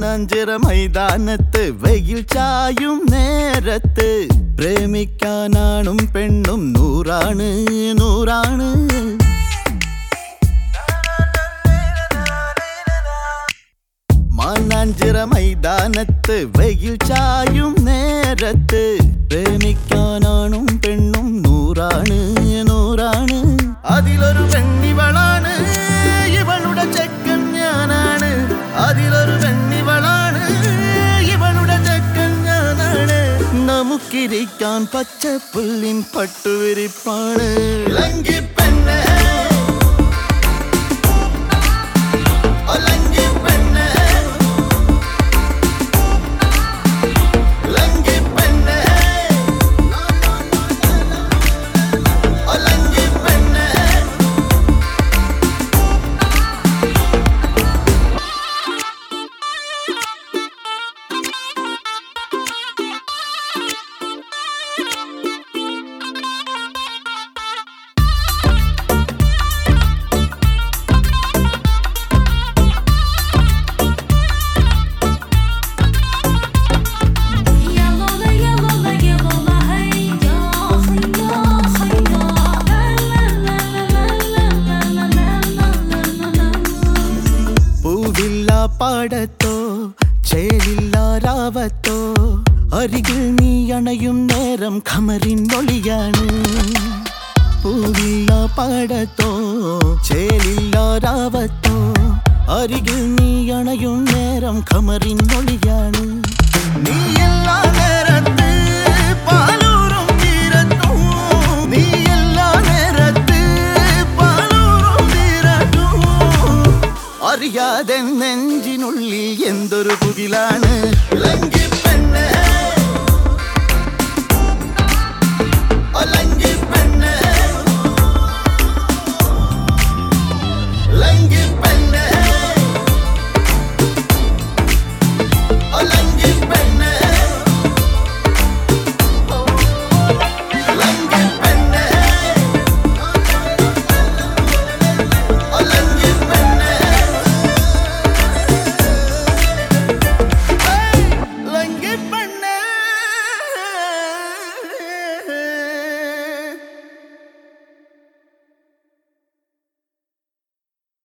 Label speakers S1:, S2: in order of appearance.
S1: മാനാഞ്ചിറ മൈതാനത്ത് വെയിൽ ചായും നേരത്ത് പ്രേമിക്കാനാണും പെണ്ണും നൂറാണ് നൂറാണ്. മാനാഞ്ചിറ മൈതാനത്ത് വെയിൽ ചായും നേരത്ത് പ്രേമിക്കാനാണും പെണ്ണും നൂറാണ് നൂറാണ്. അതിലൊരു പെണ്ണിവളാണ് ഇവളുടെ ചെക്കൻ ഞാനാണ്. അതിലൊരു പെണ്ണിവളാണ് ഇവളുടെ ചെക്കൻ ഞാനാണ്. നമുക്കിരിക്കാൻ പച്ചപ്പുല്ലിൻ പട്ടുവിരിപ്പാണ്. ലങ്കിപ്പെണ്ണേ പാടത്തോ ചേലില്ല രാവത്തോ അരികിൽ നീ അണയും നേരം ഖമറിൻ ഒളിയാണ്. പൂവില്ല പാടത്തോ ചേലില്ല രാവത്തോ അരികിൽ നീ അണയും നേരം ഖമറിൻ ഒളിയാണ്. നീ എല്ലാ നേരത്ത് പാലൂറും തീരത്തും നീ എല്ലാ നേരത്ത് പാലൂറും തീരത്തും അറിയാതെ നെഞ്ചിനുള്ളിൽ എന്തൊരു പുകിലാണ്.